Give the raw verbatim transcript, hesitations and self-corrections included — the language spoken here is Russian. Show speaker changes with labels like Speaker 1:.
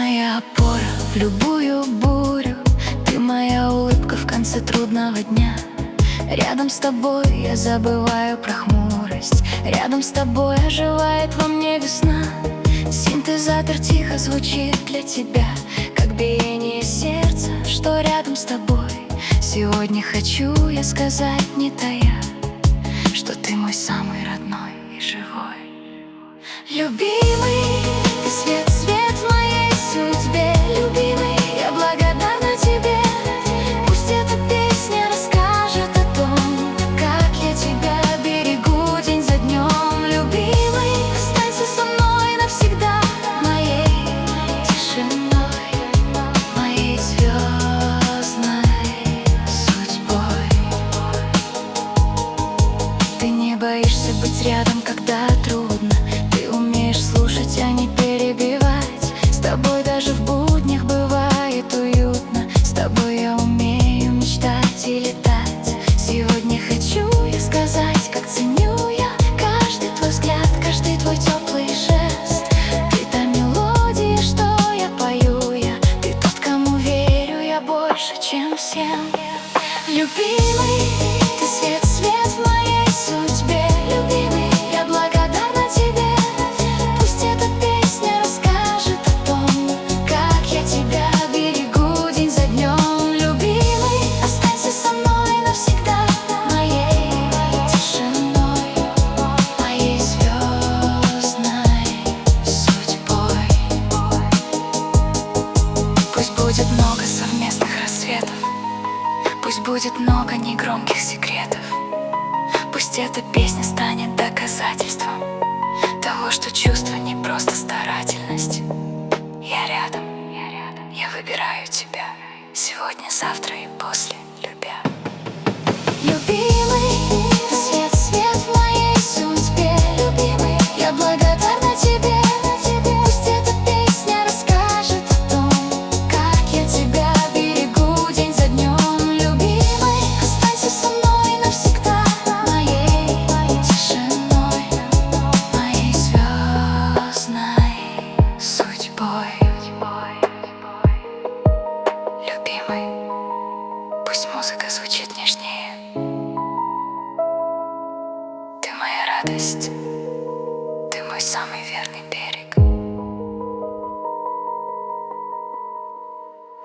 Speaker 1: моя опора в любую бурю, ты моя улыбка в конце трудного дня. Рядом с тобой я забываю про хмурость, рядом с тобой оживает во мне весна. Синтезатор тихо звучит для тебя, как биение сердца, что рядом с тобой. Сегодня хочу я сказать, не тая, что ты мой самый родной и живой. Любимый, ты свет, свет в моей судьбе. Любимый, я благодарна тебе. Пусть эта песня расскажет о том, как я тебя берегу день за днем. Любимый, останься со мной навсегда, моей тишиной, моей звездной судьбой. Ты не боишься быть рядом, когда трудно. Ты умеешь слушать, а не перебивать. С тобой даже в буднях бывает уютно. С тобой я умею мечтать и летать. Сегодня хочу я сказать, как ценю я каждый твой взгляд, каждый твой теплый жест. Ты та мелодия, что я пою я. Ты тот, кому верю я больше, чем всем. Любимый, ты свет, свет в моей судьбе. Любимый, я благодарна тебе. Пусть эта песня расскажет о том, как я тебя берегу день за днем. Любимый, останься со мной навсегда, моей тишиной, моей звездной судьбой. Пусть будет много совместных рассветов, пусть будет много негромких секретов. Пусть эта песня станет доказательством того, что чувство не просто старательность. Я рядом, я выбираю тебя сегодня, завтра и после.